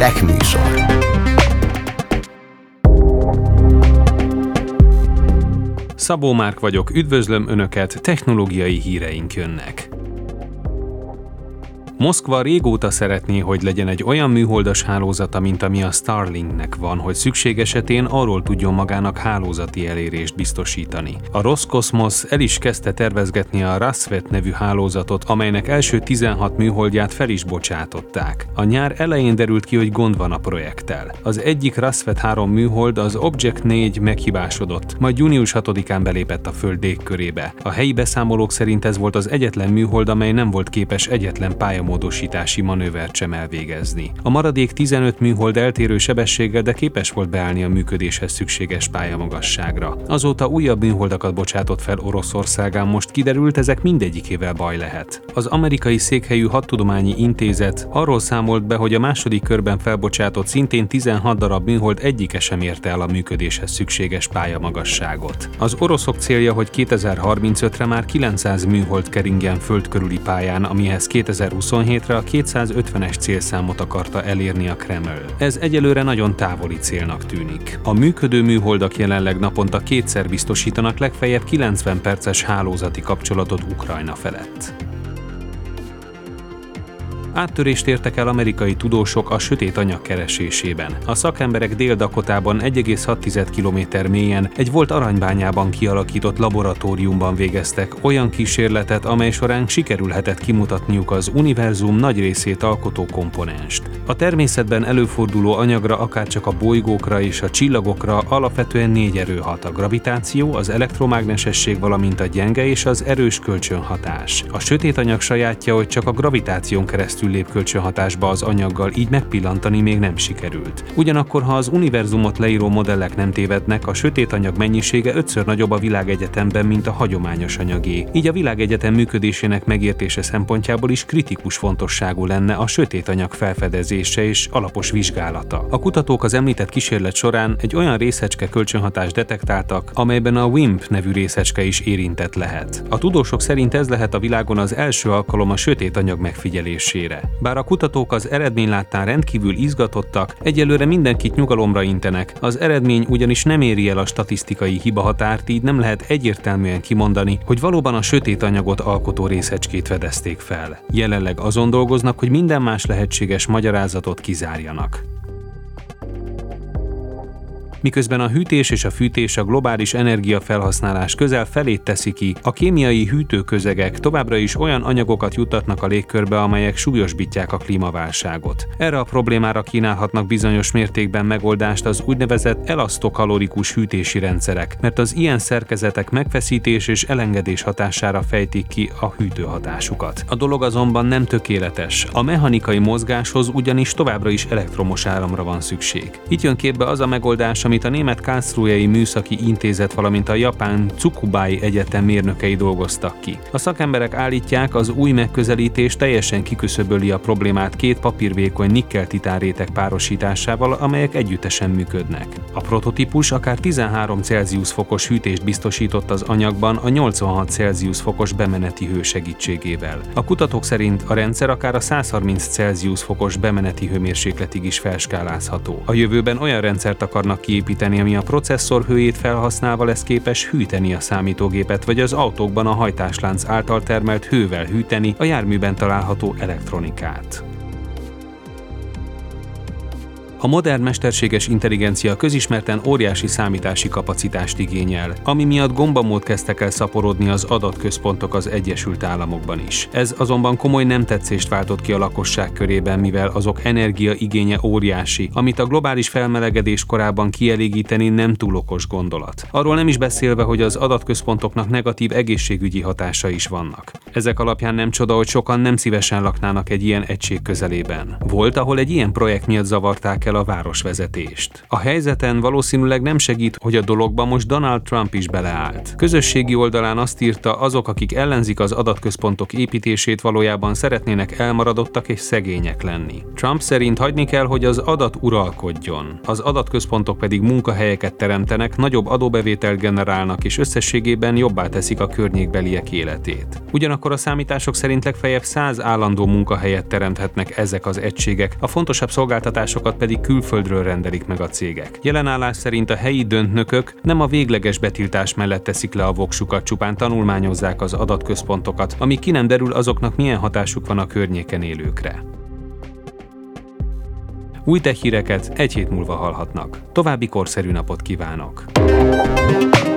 Tech műsor. Szabó Márk vagyok, üdvözlöm Önöket, technológiai híreink jönnek. Moszkva régóta szeretné, hogy legyen egy olyan műholdas hálózata, mint ami a Starlinknek van, hogy szükség esetén arról tudjon magának hálózati elérést biztosítani. A Roszkoszmosz el is kezdte tervezgetni a Rassvet nevű hálózatot, amelynek első 16 műholdját fel is bocsátották. A nyár elején derült ki, hogy gond van a projekttel. Az egyik Rassvet 3 műhold, az Object 4 meghibásodott, majd június 6-án belépett a Föld légkörébe. A helyi beszámolók szerint ez volt az egyetlen műhold, amely nem volt képes egyetlen pályamódosítási manővert sem elvégezni. A maradék 15 műhold eltérő sebességgel, de képes volt beállni a működéshez szükséges pályamagasságra. Azóta újabb műholdakat bocsátott fel Oroszország, ám most kiderült, ezek mindegyikével baj lehet. Az amerikai székhelyű hadtudományi intézet arról számolt be, hogy a második körben felbocsátott szintén 16 darab műhold egyike sem érte el a működéshez szükséges pályamagasságot. Az oroszok célja, hogy 2035-re már 900 műhold keringjen föld körüli pályán, amihez 2027-re a 250-es célszámot akarta elérni a Kreml. Ez egyelőre nagyon távoli célnak tűnik. A működő műholdak jelenleg naponta kétszer biztosítanak legfeljebb 90 perces hálózati kapcsolatot Ukrajna felett. Áttörést értek el amerikai tudósok a sötét anyag keresésében. A szakemberek Dél-Dakotában 1,6 km mélyen egy volt aranybányában kialakított laboratóriumban végeztek olyan kísérletet, amely során sikerülhetett kimutatniuk az univerzum nagy részét alkotó komponenst. A természetben előforduló anyagra, akárcsak a bolygókra és a csillagokra alapvetően 4 erő hat: a gravitáció, az elektromágnesesség, valamint a gyenge és az erős kölcsönhatás. A sötét anyag sajátja, hogy csak a gravitáción keresztül lép kölcsönhatásba az anyaggal, így megpillantani még nem sikerült. Ugyanakkor, ha az univerzumot leíró modellek nem tévednek, a sötét anyag mennyisége 5-ször nagyobb a világegyetemben, mint a hagyományos anyagé. Így a világegyetem működésének megértése szempontjából is kritikus fontosságú lenne a sötét anyag felfedezése és alapos vizsgálata. A kutatók az említett kísérlet során egy olyan részecske kölcsönhatást detektáltak, amelyben a WIMP nevű részecske is érintett lehet. A tudósok szerint ez lehet a világon az első alkalom a sötét anyag megfigyelésére. Bár a kutatók az eredmény láttán rendkívül izgatottak, egyelőre mindenkit nyugalomra intenek, az eredmény ugyanis nem éri el a statisztikai hibahatárt, így nem lehet egyértelműen kimondani, hogy valóban a sötét anyagot alkotó részecskét fedezték fel. Jelenleg azon dolgoznak, hogy minden más lehetséges magyarázatot kizárjanak. Miközben a hűtés és a fűtés a globális energiafelhasználás közel felét teszi ki, a kémiai hűtőközegek továbbra is olyan anyagokat juttatnak a légkörbe, amelyek súlyosbítják a klímaválságot. Erre a problémára kínálhatnak bizonyos mértékben megoldást az úgynevezett elasztokalorikus hűtési rendszerek, mert az ilyen szerkezetek megfeszítés és elengedés hatására fejtik ki a hűtőhatásukat. A dolog azonban nem tökéletes. A mechanikai mozgáshoz ugyanis továbbra is elektromos áramra van szükség. Itt jön képbe az a megoldás, amit a német Karlsruhei Műszaki Intézet, valamint a japán Tsukubai Egyetem mérnökei dolgoztak ki. A szakemberek állítják, az új megközelítés teljesen kiküszöböli a problémát 2 papírvékony nikkel-titán réteg párosításával, amelyek együttesen működnek. A prototípus akár 13 Celsius fokos hűtést biztosított az anyagban a 86 Celsius fokos bemeneti hő segítségével. A kutatók szerint a rendszer akár a 130 Celsius fokos bemeneti hőmérsékletig is felskálázható. A jövőben olyan rendszert akarnak kiépíteni, ami a processzor hőjét felhasználva lesz képes hűteni a számítógépet, vagy az autókban a hajtáslánc által termelt hővel hűteni a járműben található elektronikát. A modern mesterséges intelligencia közismerten óriási számítási kapacitást igényel, ami miatt gombamód kezdtek el szaporodni az adatközpontok az Egyesült Államokban is. Ez azonban komoly nem tetszést váltott ki a lakosság körében, mivel azok energiaigénye óriási, amit a globális felmelegedés korában kielégíteni nem túl okos gondolat. Arról nem is beszélve, hogy az adatközpontoknak negatív egészségügyi hatása is vannak. Ezek alapján nem csoda, hogy sokan nem szívesen laknának egy ilyen egység közelében. Volt, ahol egy ilyen projekt miatt zavarták el el a városvezetést. A helyzeten valószínűleg nem segít, hogy a dologba most Donald Trump is beleállt. Közösségi oldalán azt írta, azok, akik ellenzik az adatközpontok építését, valójában szeretnének elmaradottak és szegények lenni. Trump szerint hagyni kell, hogy az adat uralkodjon. Az adatközpontok pedig munkahelyeket teremtenek, nagyobb adóbevételt generálnak és összességében jobbá teszik a környékbeliek életét. Ugyanakkor a számítások szerint legfeljebb 100 állandó munkahelyet teremthetnek ezek az egységek, a fontosabb szolgáltatásokat pedig külföldről rendelik meg a cégek. Jelen állás szerint a helyi döntnökök nem a végleges betiltás mellett teszik le a voksukat, csupán tanulmányozzák az adatközpontokat, ami ki nem derül, azoknak milyen hatásuk van a környéken élőkre. Új tech híreket egy hét múlva hallhatnak. További korszerű napot kívánok!